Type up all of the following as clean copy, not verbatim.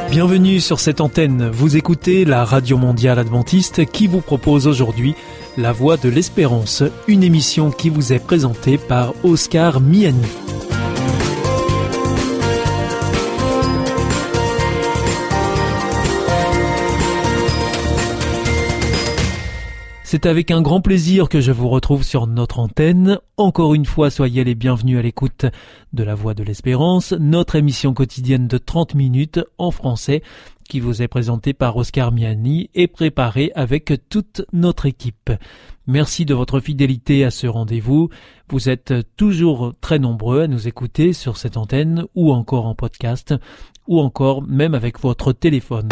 Bienvenue sur cette antenne, vous écoutez la Radio Mondiale Adventiste qui vous propose aujourd'hui La Voix de l'Espérance, une émission qui vous est présentée par Oscar Miani. C'est avec un grand plaisir que je vous retrouve sur notre antenne. Encore une fois, soyez les bienvenus à l'écoute de La Voix de l'Espérance, notre émission quotidienne de 30 minutes en français qui vous est présentée par Oscar Miani et préparée avec toute notre équipe. Merci de votre fidélité à ce rendez-vous. Vous êtes toujours très nombreux à nous écouter sur cette antenne ou encore en podcast ou encore même avec votre téléphone.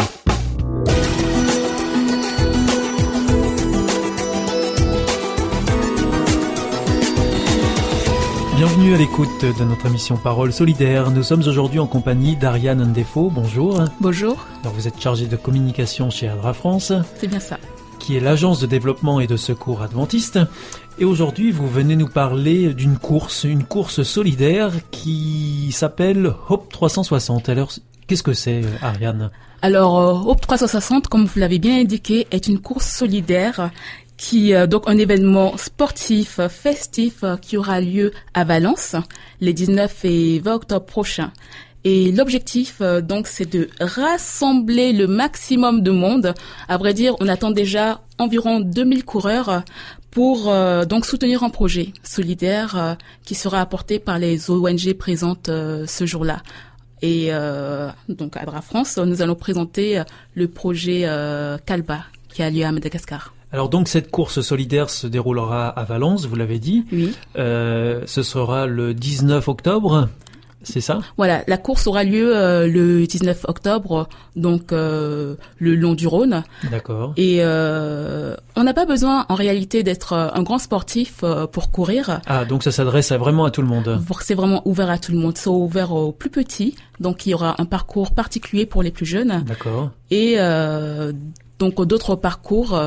Bienvenue à l'écoute de notre émission Parole solidaire. Nous sommes aujourd'hui en compagnie d'Ariane Ndefo. Bonjour. Bonjour. Alors vous êtes chargée de communication chez ADRA France. C'est bien ça. Qui est l'agence de développement et de secours adventiste. Et aujourd'hui, vous venez nous parler d'une course, une course solidaire qui s'appelle Hope 360. Alors, qu'est-ce que c'est, Ariane ? Alors, Hope 360, comme vous l'avez bien indiqué, est une course solidaire qui donc un événement sportif, festif qui aura lieu à Valence les 19 et 20 octobre prochains. Et l'objectif donc c'est de rassembler le maximum de monde. À vrai dire, on attend déjà environ 2000 coureurs pour donc soutenir un projet solidaire qui sera apporté par les ONG présentes ce jour-là. Et donc à ADRA France, nous allons présenter le projet Kalba qui a lieu à Madagascar. Alors donc cette course solidaire se déroulera à Valence, vous l'avez dit. Oui. Ce sera le 19 octobre, c'est ça ? Voilà, la course aura lieu le 19 octobre, donc le long du Rhône. D'accord. Et on n'a pas besoin en réalité d'être un grand sportif pour courir. Ah, donc ça s'adresse vraiment à tout le monde. C'est vraiment ouvert à tout le monde, c'est ouvert aux plus petits, donc il y aura un parcours particulier pour les plus jeunes. D'accord. Et donc deux parcours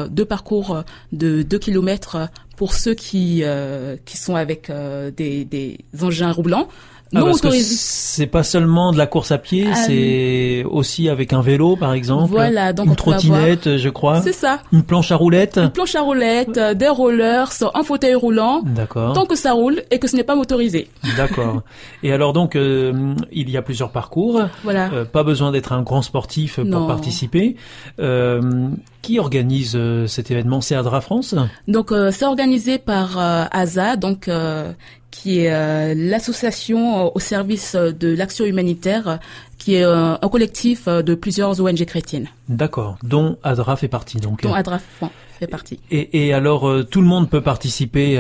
de 2 kilomètres pour ceux qui sont avec des engins roulants. Parce que c'est pas seulement de la course à pied, c'est aussi avec un vélo par exemple. Voilà, donc une trottinette, je crois. C'est ça. Une planche à roulettes. Une planche à roulettes, des rollers, un fauteuil roulant. D'accord. Tant que ça roule et que ce n'est pas motorisé. D'accord. Et alors donc il y a plusieurs parcours. Voilà. Pas besoin d'être un grand sportif pour participer. Qui organise cet événement ? C'est ADRA France ? Donc c'est organisé par ASA, donc qui est l'association au service de l'action humanitaire, qui est un collectif de plusieurs ONG chrétiennes. D'accord, dont ADRA fait partie donc. Dont ADRA fait partie. Et alors tout le monde peut participer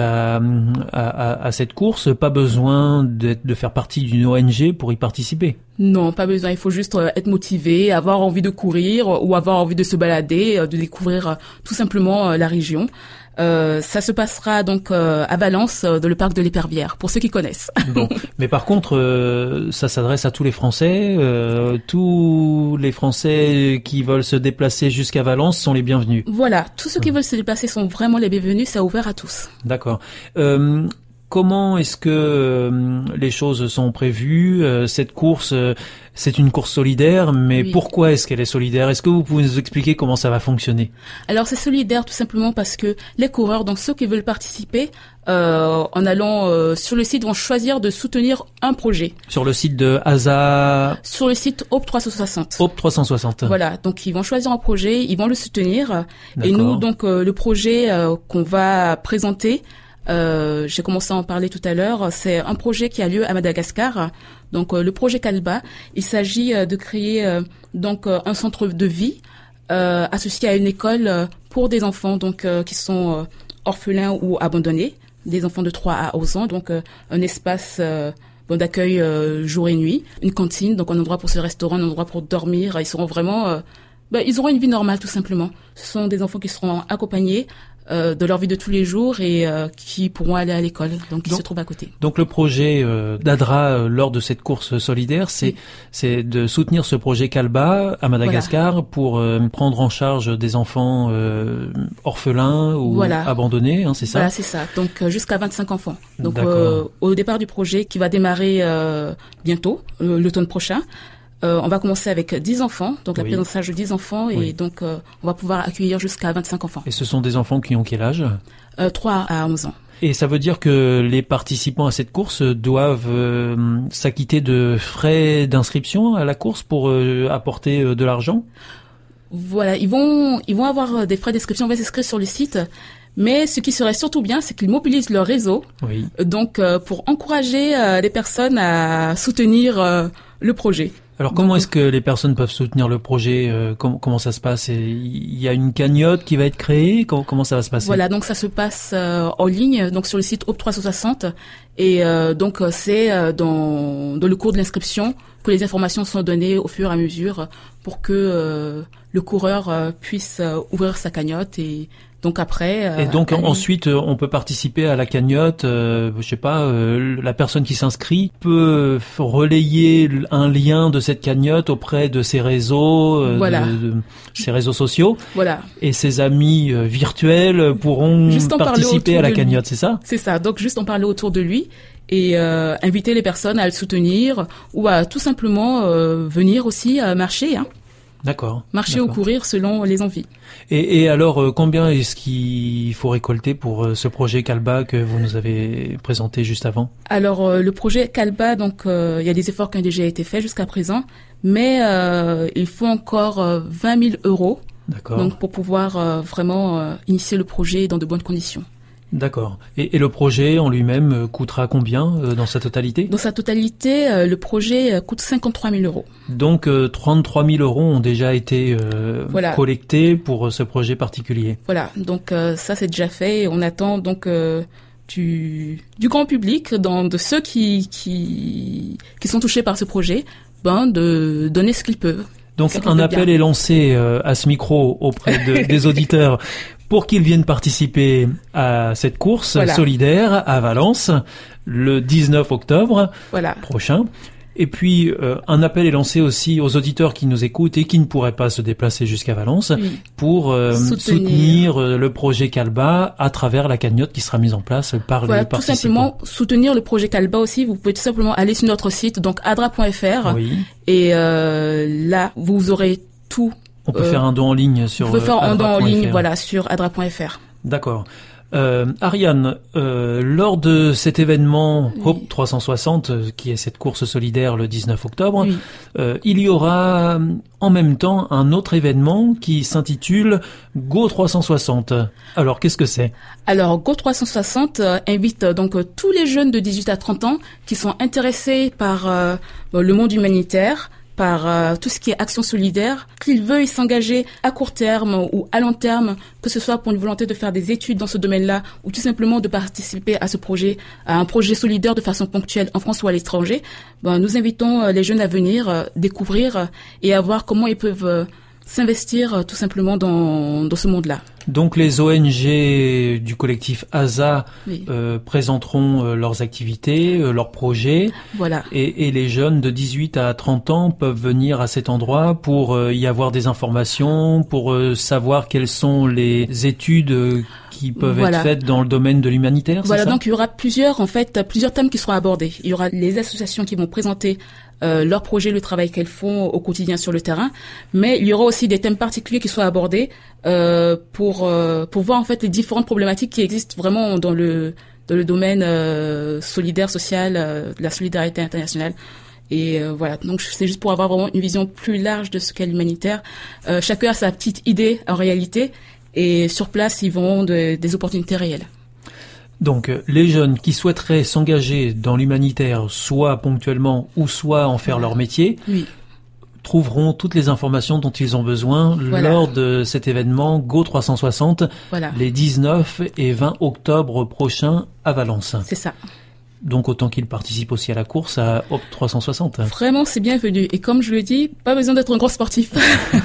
à cette course, pas besoin de faire partie d'une ONG pour y participer. Non, pas besoin, il faut juste être motivé, avoir envie de courir ou avoir envie de se balader, de découvrir tout simplement la région. Ça se passera donc à Valence, dans le parc de l'Épervière, pour ceux qui connaissent. Bon, mais par contre, ça s'adresse à tous les Français. Tous les Français qui veulent se déplacer jusqu'à Valence sont les bienvenus. Voilà, tous ceux qui veulent se déplacer sont vraiment les bienvenus. C'est ouvert à tous. D'accord. Comment est-ce que les choses sont prévues ? Cette course, c'est une course solidaire, mais oui. Pourquoi est-ce qu'elle est solidaire ? Est-ce que vous pouvez nous expliquer comment ça va fonctionner ? Alors c'est solidaire tout simplement parce que les coureurs, donc ceux qui veulent participer, en allant sur le site, vont choisir de soutenir un projet. Sur le site de ASA ? Sur le site Hope 360. Hope 360. Voilà, donc ils vont choisir un projet, ils vont le soutenir. D'accord. Et nous, donc le projet qu'on va présenter, j'ai commencé à en parler tout à l'heure. C'est un projet qui a lieu à Madagascar. Donc le projet Kalba, il s'agit de créer donc un centre de vie associé à une école pour des enfants donc qui sont orphelins ou abandonnés, des enfants de 3 à 11 ans. Donc un espace d'accueil jour et nuit, une cantine, donc un endroit pour se restaurer, un endroit pour dormir. Ils seront vraiment ils auront une vie normale tout simplement. Ce sont des enfants qui seront accompagnés de leur vie de tous les jours et qui pourront aller à l'école, donc qui se trouvent à côté. Donc le projet d'ADRA lors de cette course solidaire, c'est de soutenir ce projet Kalba à Madagascar, voilà, pour prendre en charge des enfants orphelins ou abandonnés, hein, c'est ça ? Voilà, c'est ça. Donc jusqu'à 25 enfants. Donc au départ du projet qui va démarrer bientôt, l'automne prochain, On va commencer avec 10 enfants, donc la prise en charge de 10 enfants, et donc on va pouvoir accueillir jusqu'à 25 enfants. Et ce sont des enfants qui ont quel âge ? 3 à 11 ans. Et ça veut dire que les participants à cette course doivent s'acquitter de frais d'inscription à la course pour apporter de l'argent ? Voilà, ils vont avoir des frais d'inscription, on va s'inscrire sur le site. Mais ce qui serait surtout bien, c'est qu'ils mobilisent leur réseau. Oui. Donc, pour encourager les personnes à soutenir le projet. Alors, comment est-ce que les personnes peuvent soutenir le projet ? Comment ça se passe ? Il y a une cagnotte qui va être créée ? Comment ça va se passer ? Voilà, donc ça se passe en ligne, donc sur le site Hope 360. Et donc, c'est dans le cours de l'inscription que les informations sont données au fur et à mesure pour que le coureur puisse ouvrir sa cagnotte et donc après. Et donc ensuite, on peut participer à la cagnotte. Je sais pas, la personne qui s'inscrit peut relayer un lien de cette cagnotte auprès de ses réseaux, de ses réseaux sociaux. Voilà. Et ses amis virtuels pourront participer à la cagnotte, c'est ça ? C'est ça. Donc juste en parler autour de lui et inviter les personnes à le soutenir ou à tout simplement venir aussi marcher. D'accord. Marcher ou courir selon les envies. Et alors, combien est-ce qu'il faut récolter pour ce projet Kalba que vous nous avez présenté juste avant ? Alors, le projet Kalba, donc il y a des efforts qui ont déjà été faits jusqu'à présent, mais il faut encore 20 000 euros. D'accord. Donc, pour pouvoir vraiment initier le projet dans de bonnes conditions. D'accord. Et le projet en lui-même coûtera combien dans sa totalité ? Dans sa totalité, le projet coûte 53 000 euros. Donc 33 000 euros ont déjà été collectés pour ce projet particulier. Voilà, donc ça c'est déjà fait. On attend donc du grand public, de ceux qui sont touchés par ce projet, de donner ce qu'ils peuvent. Donc un appel est lancé à ce micro auprès des auditeurs pour qu'ils viennent participer à cette course solidaire à Valence le 19 octobre prochain. Et puis un appel est lancé aussi aux auditeurs qui nous écoutent et qui ne pourraient pas se déplacer jusqu'à Valence pour soutenir le projet Kalba à travers la cagnotte qui sera mise en place par les participants. Tout simplement soutenir le projet Kalba aussi. Vous pouvez tout simplement aller sur notre site, donc adra.fr, et là vous aurez tout. On peut faire un don en ligne sur adra.fr. On peut faire un don en ligne, sur adra.fr. D'accord. Ariane, lors de cet événement Hope 360, qui est cette course solidaire le 19 octobre, il y aura en même temps un autre événement qui s'intitule Go 360. Alors, qu'est-ce que c'est ? Alors, Go 360 invite donc tous les jeunes de 18 à 30 ans qui sont intéressés par le monde humanitaire, par tout ce qui est action solidaire, qu'ils veuillent s'engager à court terme ou à long terme, que ce soit pour une volonté de faire des études dans ce domaine-là ou tout simplement de participer à ce projet, à un projet solidaire de façon ponctuelle en France ou à l'étranger, nous invitons les jeunes à venir découvrir et à voir comment ils peuvent s'investir tout simplement dans ce monde-là. Donc les ONG du collectif ASA présenteront leurs activités, leurs projets. Voilà. Et les jeunes de 18 à 30 ans peuvent venir à cet endroit pour y avoir des informations, pour savoir quelles sont les études qui peuvent être faites dans le domaine de l'humanitaire. Voilà, donc il y aura plusieurs thèmes qui seront abordés. Il y aura les associations qui vont présenter leur projet, le travail qu'elles font au quotidien sur le terrain, mais il y aura aussi des thèmes particuliers qui seront abordés pour voir en fait les différentes problématiques qui existent vraiment dans le domaine solidaire, social, de la solidarité internationale. Et voilà, donc c'est juste pour avoir vraiment une vision plus large de ce qu'est l'humanitaire. Chacun a sa petite idée en réalité, et sur place ils verront des opportunités réelles. Donc, les jeunes qui souhaiteraient s'engager dans l'humanitaire, soit ponctuellement ou soit en faire leur métier, trouveront toutes les informations dont ils ont besoin lors de cet événement Go 360, les 19 et 20 octobre prochains à Valence. C'est ça. Donc, autant qu'ils participent aussi à la course à Hope 360. Vraiment, c'est bienvenu. Et comme je le dis, pas besoin d'être un grand sportif.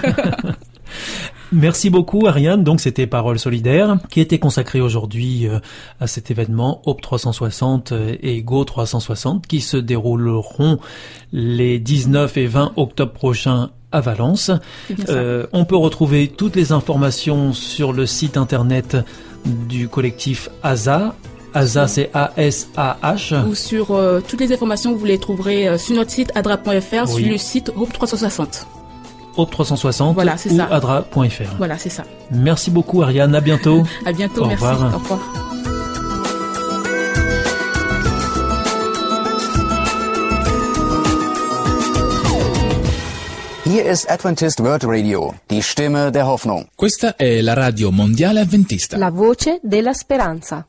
Merci beaucoup Ariane, donc c'était Paroles solidaires qui était consacrée aujourd'hui à cet événement Hope 360 et Go 360 qui se dérouleront les 19 et 20 octobre prochains à Valence. On peut retrouver toutes les informations sur le site internet du collectif ASA, ASAH, c'est A-S-A-H. Ou sur toutes les informations, vous les trouverez sur notre site adra.fr, sur le site Hope 360. Hope 360 voilà, c'est ou ça. adra.fr. Voilà, c'est ça. Merci beaucoup Ariane, à bientôt. À bientôt, merci. Au revoir. Au revoir. Hier ist Adventist World Radio, die Stimme der Hoffnung. Questa è la radio mondiale adventista. La voce della speranza.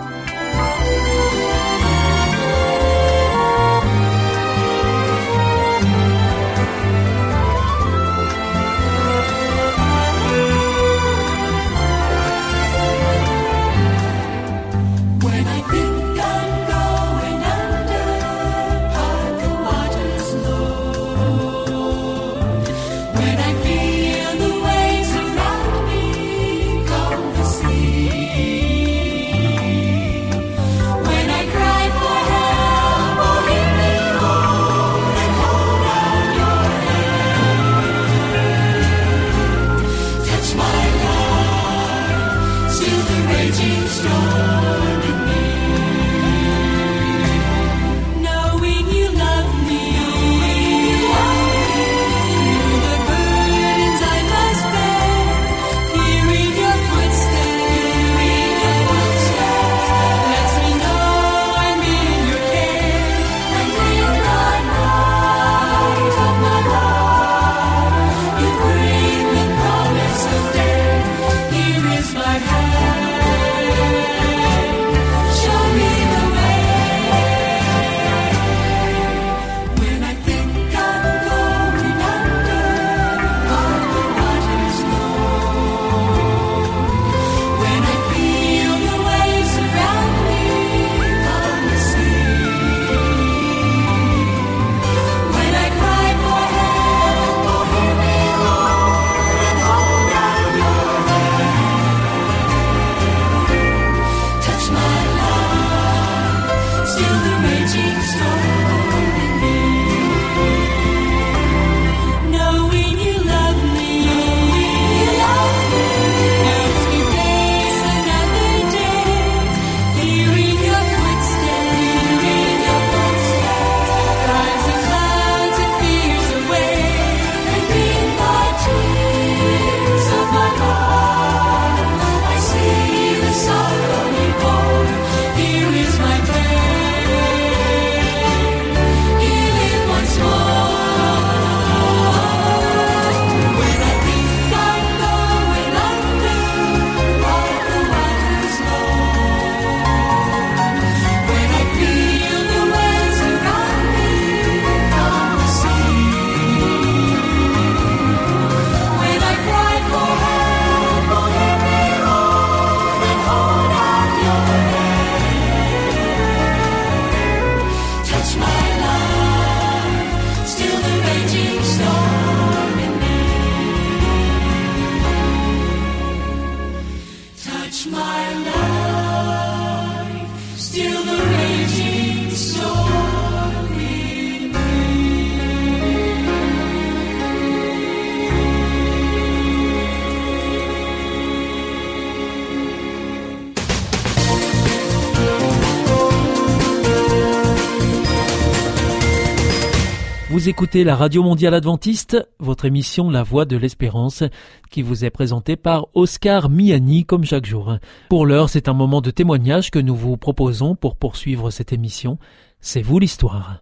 Vous écoutez la Radio Mondiale Adventiste, votre émission La Voix de l'Espérance, qui vous est présentée par Oscar Miani comme chaque jour. Pour l'heure, c'est un moment de témoignage que nous vous proposons pour poursuivre cette émission. C'est vous l'histoire.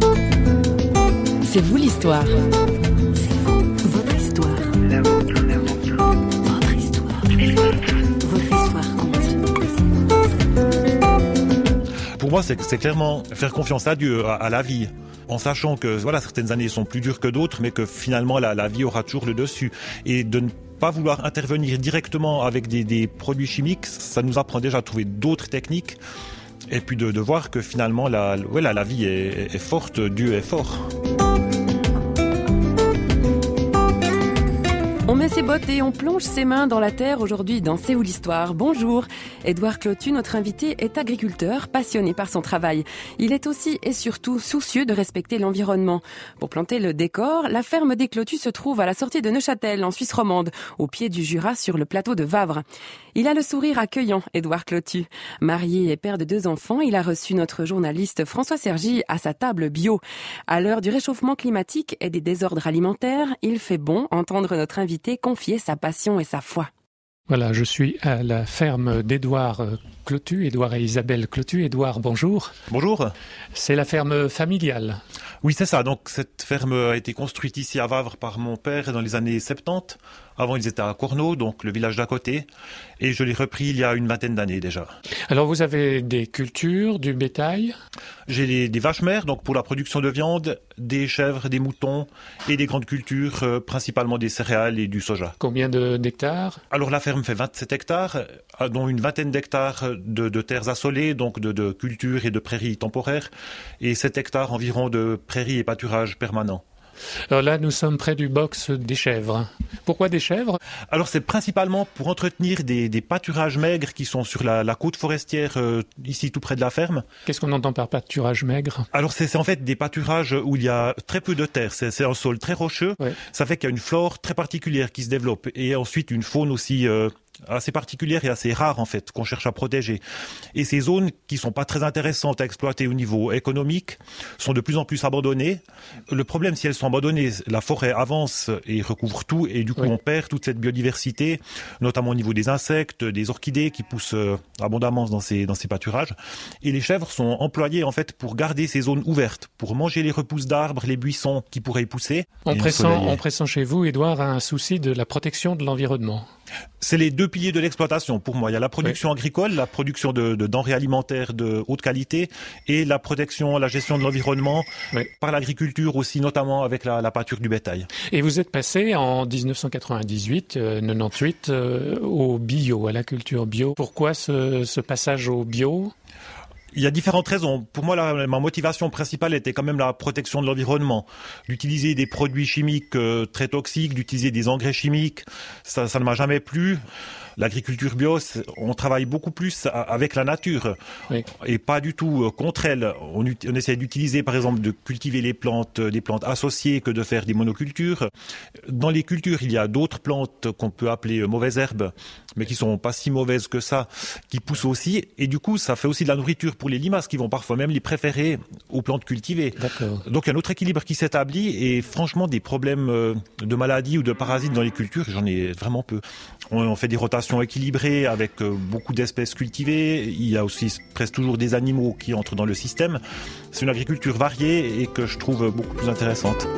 C'est vous l'histoire. C'est vous, votre histoire. La vôtre, votre histoire. Votre histoire compte. Pour moi, c'est clairement faire confiance à Dieu, à la vie. En sachant que voilà, certaines années sont plus dures que d'autres, mais que finalement la vie aura toujours le dessus. Et de ne pas vouloir intervenir directement avec des produits chimiques, ça nous apprend déjà à trouver d'autres techniques. Et puis de voir que finalement la vie est forte, Dieu est fort. On met ses bottes et on plonge ses mains dans la terre aujourd'hui dans C'est où l'histoire. Bonjour. Édouard Clotu, notre invité, est agriculteur, passionné par son travail. Il est aussi et surtout soucieux de respecter l'environnement. Pour planter le décor, la ferme des Clotu se trouve à la sortie de Neuchâtel, en Suisse romande, au pied du Jura, sur le plateau de Wavre. Il a le sourire accueillant, Édouard Clotu. Marié et père de 2 enfants, il a reçu notre journaliste François Sergi à sa table bio. À l'heure du réchauffement climatique et des désordres alimentaires, il fait bon entendre notre invité confier sa passion et sa foi. Voilà, je suis à la ferme d'Édouard Clotu, Édouard et Isabelle Clotu. Édouard, bonjour. Bonjour. C'est la ferme familiale. Oui, c'est ça. Donc cette ferme a été construite ici à Wavre par mon père dans les années 70. Avant, ils étaient à Corneau, donc le village d'à côté. Et je l'ai repris il y a une vingtaine d'années déjà. Alors vous avez des cultures, du bétail ? J'ai des vaches mères, donc pour la production de viande, des chèvres, des moutons et des grandes cultures, principalement des céréales et du soja. Combien d'hectares ? Alors la ferme fait 27 hectares, dont une vingtaine d'hectares de terres assolées, donc de cultures et de prairies temporaires, et 7 hectares environ de prairies et pâturages permanents. Alors là, nous sommes près du box des chèvres. Pourquoi des chèvres ? Alors c'est principalement pour entretenir des pâturages maigres qui sont sur la côte forestière, ici tout près de la ferme. Qu'est-ce qu'on entend par pâturage maigre ? Alors c'est en fait des pâturages où il y a très peu de terre, c'est un sol très rocheux, ouais. Ça fait qu'il y a une flore très particulière qui se développe, et ensuite une faune aussi assez particulière et assez rare en fait, qu'on cherche à protéger. Et ces zones qui sont pas très intéressantes à exploiter au niveau économique sont de plus en plus abandonnées. Le problème, si elles sont abandonnées, la forêt avance et recouvre tout, et du coup on perd toute cette biodiversité, notamment au niveau des insectes, des orchidées qui poussent abondamment dans ces pâturages. Et les chèvres sont employées en fait pour garder ces zones ouvertes, pour manger les repousses d'arbres, les buissons qui pourraient y pousser. On pressent chez vous, Édouard, un souci de la protection de l'environnement. C'est les 2 piliers de l'exploitation pour moi. Il y a la production agricole, la production de denrées alimentaires de haute qualité, et la protection, la gestion de l'environnement par l'agriculture aussi, notamment avec la pâture du bétail. Et vous êtes passé en 1998, 98 au bio, à la culture bio. Pourquoi ce passage au bio ? Il y a différentes raisons. Pour moi, ma motivation principale était quand même la protection de l'environnement. D'utiliser des produits chimiques très toxiques, d'utiliser des engrais chimiques, ça ne m'a jamais plu. L'agriculture bio, on travaille beaucoup plus avec la nature et pas du tout contre elle. On essaie d'utiliser, par exemple, de cultiver des plantes associées que de faire des monocultures. Dans les cultures, il y a d'autres plantes qu'on peut appeler mauvaises herbes, mais qui sont pas si mauvaises que ça, qui poussent aussi. Et du coup, ça fait aussi de la nourriture pour les limaces qui vont parfois même les préférer aux plantes cultivées. D'accord. Donc il y a un autre équilibre qui s'établit, et franchement, des problèmes de maladies ou de parasites dans les cultures, j'en ai vraiment peu. On fait des rotations équilibrées avec beaucoup d'espèces cultivées. Il y a aussi presque toujours des animaux qui entrent dans le système. C'est une agriculture variée et que je trouve beaucoup plus intéressante.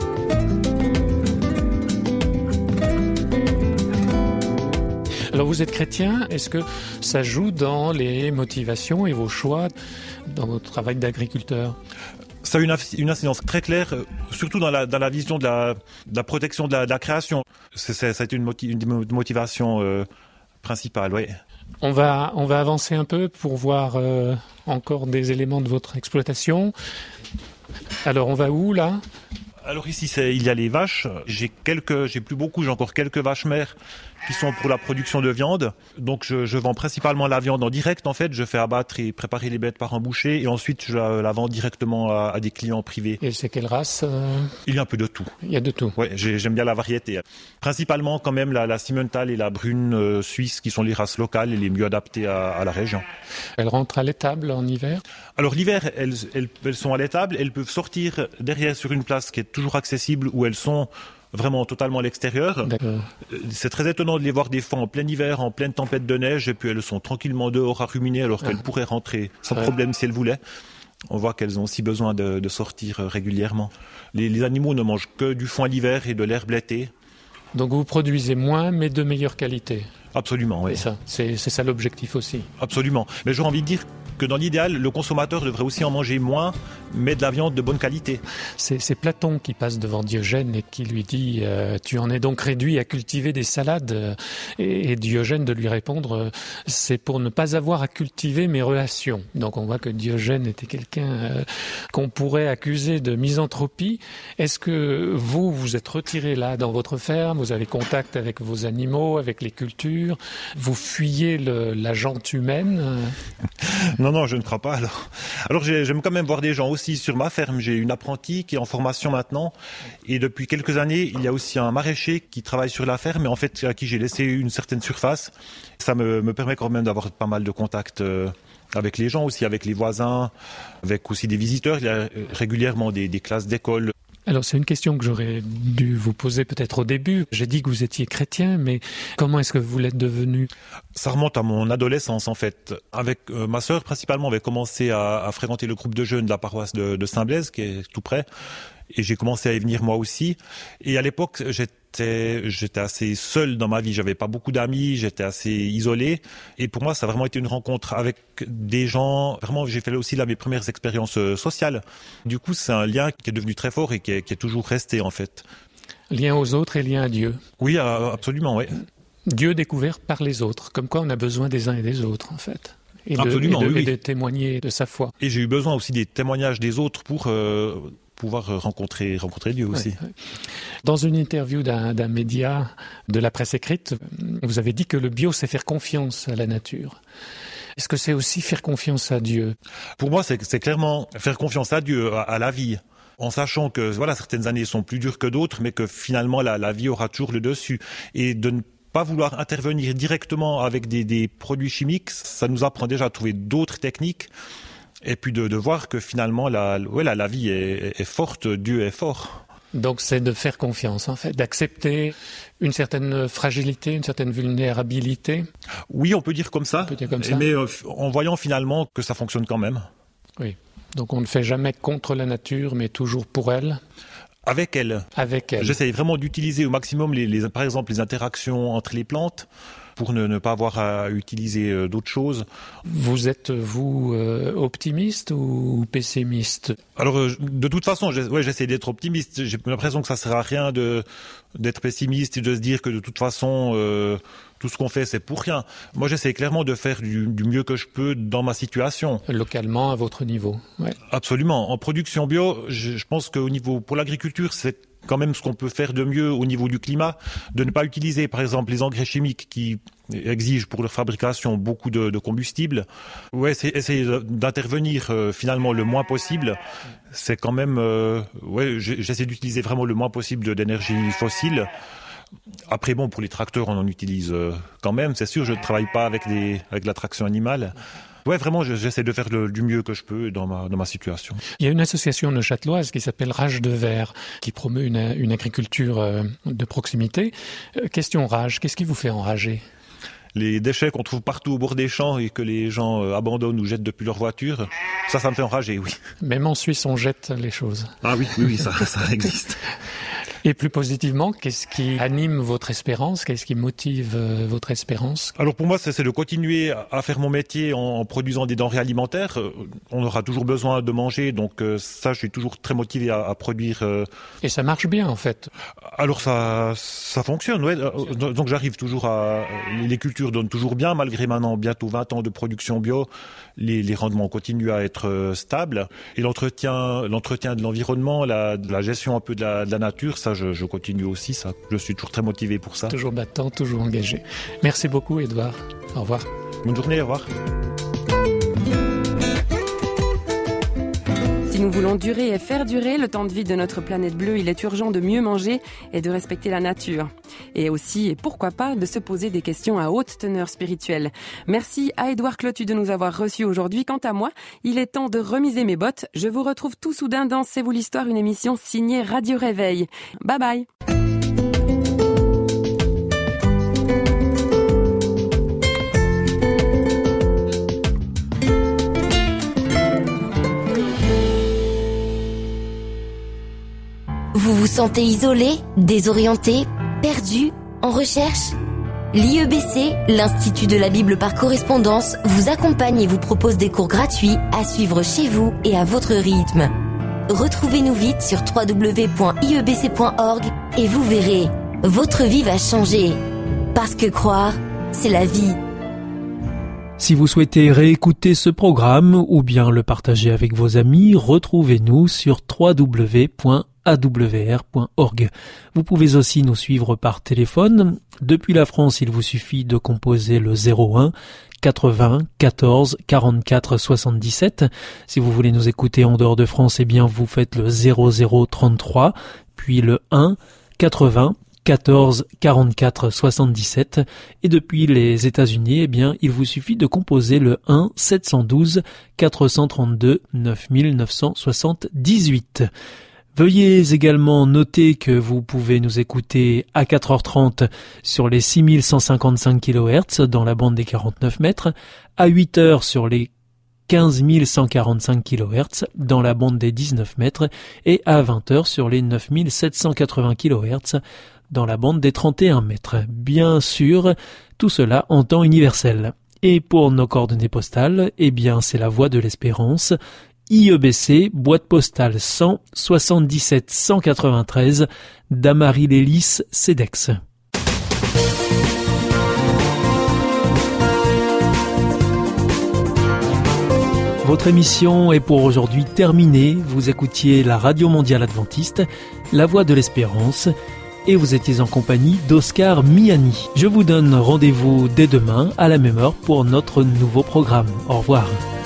Alors vous êtes chrétien, est-ce que ça joue dans les motivations et vos choix dans votre travail d'agriculteur ? Ça a une incidence très claire, surtout dans la vision de la protection de la création. Ça a été une motivation principale, oui. On va avancer un peu pour voir encore des éléments de votre exploitation. Alors on va où là ? Alors ici, il y a les vaches. J'ai plus beaucoup, j'ai encore quelques vaches mères qui sont pour la production de viande. Donc je vends principalement la viande en direct en fait. Je fais abattre et préparer les bêtes par un boucher, et ensuite je la vends directement à des clients privés. Et c'est quelle race ? Il y a un peu de tout. Il y a de tout. Ouais, j'aime bien la variété. Principalement quand même la Simmental et la Brune suisse qui sont les races locales et les mieux adaptées à la région. Elles rentrent à l'étable en hiver ? Alors l'hiver, elles sont à l'étable. Elles peuvent sortir derrière sur une place qui est toujours accessible, où elles sont vraiment totalement à l'extérieur. D'accord. C'est très étonnant de les voir des fois en plein hiver, en pleine tempête de neige, et puis elles sont tranquillement dehors à ruminer alors qu'elles pourraient rentrer sans problème si elles voulaient. On voit qu'elles ont aussi besoin de sortir régulièrement. Les animaux ne mangent que du foin l'hiver et de l'herbe l'été. Donc vous produisez moins mais de meilleure qualité ? Absolument, oui. C'est ça l'objectif aussi. Absolument. Mais j'aurais envie de dire que dans l'idéal, le consommateur devrait aussi en manger moins, mais de la viande de bonne qualité. C'est Platon qui passe devant Diogène et qui lui dit « Tu en es donc réduit à cultiver des salades ?» et Diogène de lui répondre « C'est pour ne pas avoir à cultiver mes relations ». Donc on voit que Diogène était quelqu'un qu'on pourrait accuser de misanthropie. Est-ce que vous êtes retiré là dans votre ferme, vous avez contact avec vos animaux, avec les cultures, vous fuyez la jante humaine? Non, je ne crois pas alors. Alors j'aime quand même voir des gens aussi sur ma ferme. J'ai une apprentie qui est en formation maintenant et depuis quelques années, il y a aussi un maraîcher qui travaille sur la ferme et en fait à qui j'ai laissé une certaine surface. Ça me permet quand même d'avoir pas mal de contacts avec les gens aussi, avec les voisins, avec aussi des visiteurs. Il y a régulièrement des classes d'école. Alors c'est une question que j'aurais dû vous poser peut-être au début. J'ai dit que vous étiez chrétien, mais comment est-ce que vous l'êtes devenu? Ça remonte à mon adolescence en fait. Avec ma sœur principalement, on avait commencé à fréquenter le groupe de jeunes de la paroisse de Saint-Blaise, qui est tout près. Et j'ai commencé à y venir moi aussi. Et à l'époque, j'étais assez seul dans ma vie. J'avais pas beaucoup d'amis, j'étais assez isolé. Et pour moi, ça a vraiment été une rencontre avec des gens. Vraiment, j'ai fait aussi là mes premières expériences sociales. Du coup, c'est un lien qui est devenu très fort et qui est toujours resté en fait. Lien aux autres et lien à Dieu. Oui, absolument, oui. Dieu découvert par les autres. Comme quoi on a besoin des uns et des autres en fait. Et de témoigner de sa foi. Et j'ai eu besoin aussi des témoignages des autres pour pouvoir rencontrer Dieu aussi. Ouais. Dans une interview d'un média de la presse écrite, vous avez dit que le bio, c'est faire confiance à la nature. Est-ce que c'est aussi faire confiance à Dieu? Pour moi, c'est clairement faire confiance à Dieu, à la vie, en sachant que certaines années sont plus dures que d'autres, mais que finalement la vie aura toujours le dessus. Et de ne pas vouloir intervenir directement avec des produits chimiques, ça nous apprend déjà à trouver d'autres techniques. Et puis de voir que finalement la vie est forte, Dieu est fort. Donc c'est de faire confiance en fait, d'accepter une certaine fragilité, une certaine vulnérabilité. Oui, on peut dire comme ça. Mais en voyant finalement que ça fonctionne quand même. Oui, donc on ne fait jamais contre la nature, mais toujours pour elle. Avec elle. J'essaye vraiment d'utiliser au maximum par exemple les interactions entre les plantes, pour ne pas avoir à utiliser d'autres choses. Vous êtes, optimiste ou pessimiste? Alors, de toute façon, j'essaie d'être optimiste. J'ai l'impression que ça ne sert à rien d'être pessimiste et de se dire que de toute façon, tout ce qu'on fait, c'est pour rien. Moi, j'essaie clairement de faire du mieux que je peux dans ma situation. Localement, à votre niveau. Ouais. Absolument. En production bio, je pense qu'au niveau, pour l'agriculture, c'est quand même ce qu'on peut faire de mieux au niveau du climat, de ne pas utiliser par exemple les engrais chimiques qui exigent pour leur fabrication beaucoup de combustible. Essayer d'intervenir finalement le moins possible. C'est quand même, j'essaie d'utiliser vraiment le moins possible d'énergie fossile. Après pour les tracteurs on en utilise quand même, c'est sûr, je ne travaille pas avec la traction animale. Vraiment, j'essaie de faire du mieux que je peux dans ma situation. Il y a une association neuchâteloise qui s'appelle Rage de Verre, qui promeut une agriculture de proximité. Question rage, qu'est-ce qui vous fait enrager? Les déchets qu'on trouve partout au bord des champs et que les gens abandonnent ou jettent depuis leur voiture, ça me fait enrager, oui. Même en Suisse, on jette les choses. Ah oui, ça existe. Et plus positivement, qu'est-ce qui anime votre espérance? Qu'est-ce qui motive votre espérance? Alors pour moi, c'est de continuer à faire mon métier en produisant des denrées alimentaires. On aura toujours besoin de manger, donc ça, je suis toujours très motivé à produire. Et ça marche bien, en fait? Alors ça fonctionne, ouais. Donc j'arrive toujours les cultures donnent toujours bien, malgré maintenant bientôt 20 ans de production bio. Les rendements continuent à être stables. Et l'entretien de l'environnement, la gestion un peu de la nature, ça, je continue aussi. Ça, je suis toujours très motivé pour ça. Toujours battant, toujours engagé. Merci beaucoup, Édouard. Au revoir. Bonne journée, au revoir. Si nous voulons durer et faire durer le temps de vie de notre planète bleue, il est urgent de mieux manger et de respecter la nature. Et aussi, et pourquoi pas, de se poser des questions à haute teneur spirituelle. Merci à Édouard Clotu de nous avoir reçus aujourd'hui. Quant à moi, il est temps de remiser mes bottes. Je vous retrouve tout soudain dans C'est vous l'histoire, une émission signée Radio Réveil. Bye bye. Vous vous sentez isolé, désorienté, perdu, en recherche? L'IEBC, l'Institut de la Bible par correspondance, vous accompagne et vous propose des cours gratuits à suivre chez vous et à votre rythme. Retrouvez-nous vite sur www.iebc.org et vous verrez, votre vie va changer. Parce que croire, c'est la vie. Si vous souhaitez réécouter ce programme ou bien le partager avec vos amis, retrouvez-nous sur www.awr.org. Vous pouvez aussi nous suivre par téléphone. Depuis la France, il vous suffit de composer le 01 80 14 44 77. Si vous voulez nous écouter en dehors de France, eh bien vous faites le 00 33, puis le 1 80 14 44 77, et depuis les États-Unis, eh bien, il vous suffit de composer le 1 712 432 9978. Veuillez également noter que vous pouvez nous écouter à 4h30 sur les 6155 kHz dans la bande des 49 mètres, à 8h sur les 15 145 kHz dans la bande des 19 mètres et à 20h sur les 9780 kHz dans la bande des 31 mètres. Bien sûr, tout cela en temps universel. Et pour nos coordonnées postales, eh bien, c'est la Voie de l'Espérance, IEBC, boîte postale 100 77 193, Damary-Lélis, Cedex. Votre émission est pour aujourd'hui terminée. Vous écoutiez la Radio Mondiale Adventiste, la Voie de l'Espérance, et vous étiez en compagnie d'Oscar Miani. Je vous donne rendez-vous dès demain à la même heure pour notre nouveau programme. Au revoir.